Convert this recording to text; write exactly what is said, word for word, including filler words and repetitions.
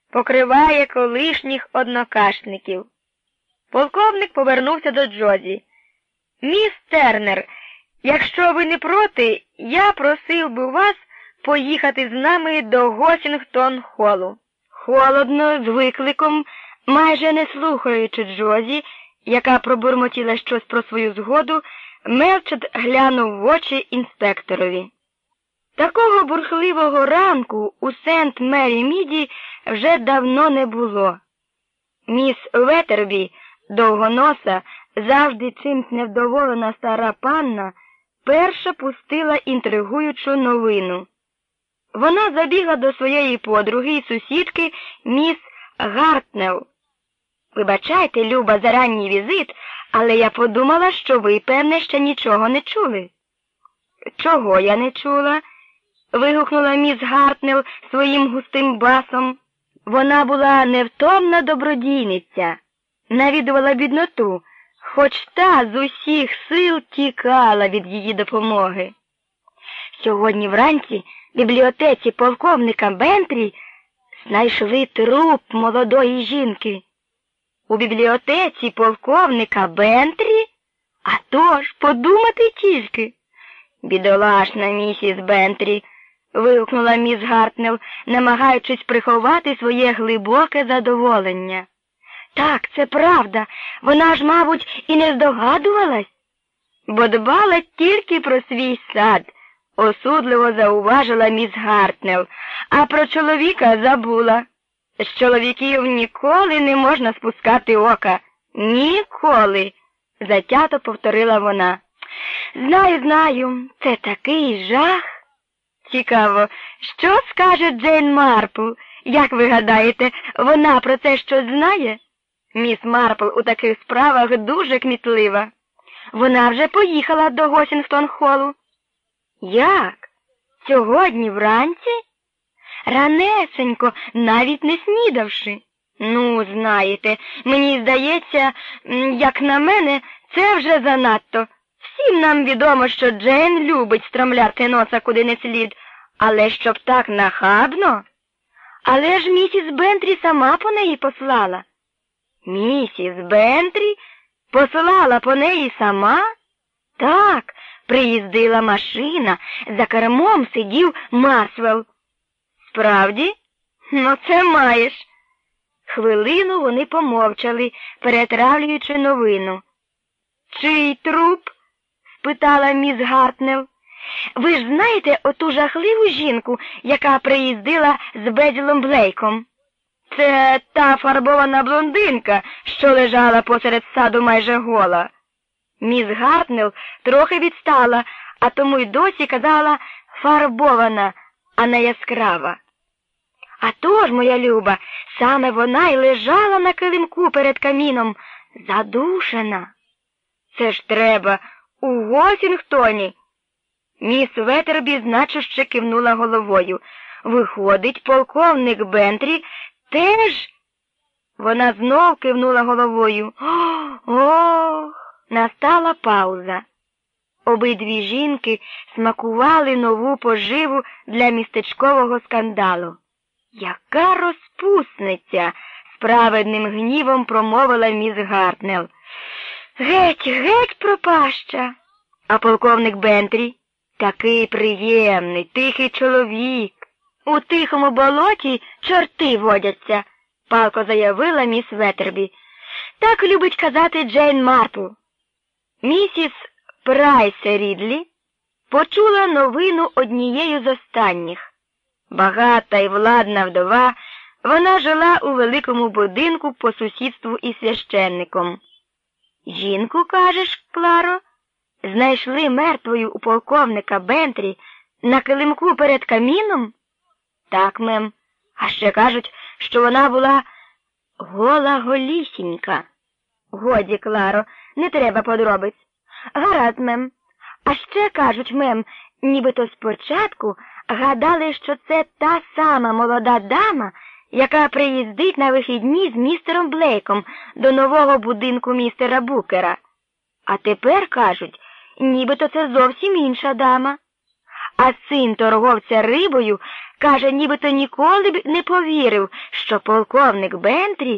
покриває колишніх однокашників. Полковник повернувся до Джозі. «Міс Тернер, якщо ви не проти, я просив би вас поїхати з нами до Госінгтон-холу». Холодно, з викликом, майже не слухаючи Джозі, яка пробурмотіла щось про свою згоду, Мелчет глянув в очі інспекторові. Такого бурхливого ранку у Сент-Мері-Міді вже давно не було. Міс Веттербі, довгоноса, завжди чимсь невдоволена стара панна, перша пустила інтригуючу новину. Вона забігла до своєї подруги і сусідки міс Гартнелл. «Вибачайте, Люба, за ранній візит, але я подумала, що ви, певне, ще нічого не чули». «Чого я не чула?» – вигукнула міс Гартнелл своїм густим басом. Вона була невтомна добродійниця, навідувала бідноту, хоч та з усіх сил тікала від її допомоги. Сьогодні вранці в бібліотеці полковника Бентрі знайшли труп молодої жінки. У бібліотеці полковника Бентрі? А то ж, подумати тільки. Бідолашна місіс Бентрі, вигукнула міс Гартнелл, намагаючись приховати своє глибоке задоволення. Так, це правда, вона ж, мабуть, і не здогадувалась, бо дбала тільки про свій сад, осудливо зауважила міс Гартнелл, а про чоловіка забула. З чоловіків ніколи не можна спускати ока. Ніколи, затято повторила вона. Знаю, знаю, це такий жах. Цікаво, що скаже Джейн Марпл? Як ви гадаєте, вона про це щось знає? Міс Марпл у таких справах дуже кмітлива. Вона вже поїхала до Госінгтон-холу. Як? Сьогодні вранці? Ранесенько, навіть не снідавши. Ну, знаєте, мені здається, як на мене, це вже занадто. Всім нам відомо, що Джейн любить стромляти носа куди не слід, але щоб так нахабно. Але ж місіс Бентрі сама по неї послала. Місіс Бентрі послала по неї сама? Так, приїздила машина, за кермом сидів Масвелл. Справді? Ну це маєш. Хвилину вони помовчали, перетравлюючи новину. Чий труп? Спитала міс Гартнелл. Ви ж знаєте оту жахливу жінку, яка приїздила з Безілом Блейком? Це та фарбована блондинка, що лежала посеред саду майже гола. Міс Гартнелл трохи відстала, а тому й досі казала фарбована, а не яскрава. А то ж, моя Люба, саме вона й лежала на килимку перед каміном, задушена. Це ж треба у Госінгтоні. Міс Веттербі значуще кивнула головою. Виходить, полковник Бентрі теж? Вона знов кивнула головою. Ох! Настала пауза. Обидві жінки смакували нову поживу для містечкового скандалу. Яка розпусниця! Справедним гнівом промовила міс Гартнелл. Геть, геть пропаща. А полковник Бентрі? Такий приємний, тихий чоловік. У тихому болоті чорти водяться, палко заявила міс Веттербі. Так любить казати Джейн Марпл. Місіс Прайс Рідлі почула новину однією з останніх. Багата і владна вдова, вона жила у великому будинку по сусідству із священником. Жінку, кажеш, Кларо, знайшли мертвою у полковника Бентрі на килимку перед каміном? Так, мем. А ще кажуть, що вона була гола-голісінька. Годі, Кларо, не треба подробиць. Гаразд, мем. А ще кажуть, мем, нібито спочатку гадали, що це та сама молода дама, яка приїздить на вихідні з містером Блейком до нового будинку містера Букера. А тепер кажуть, нібито це зовсім інша дама. А син торговця рибою каже, нібито ніколи б не повірив, що полковник Бентрі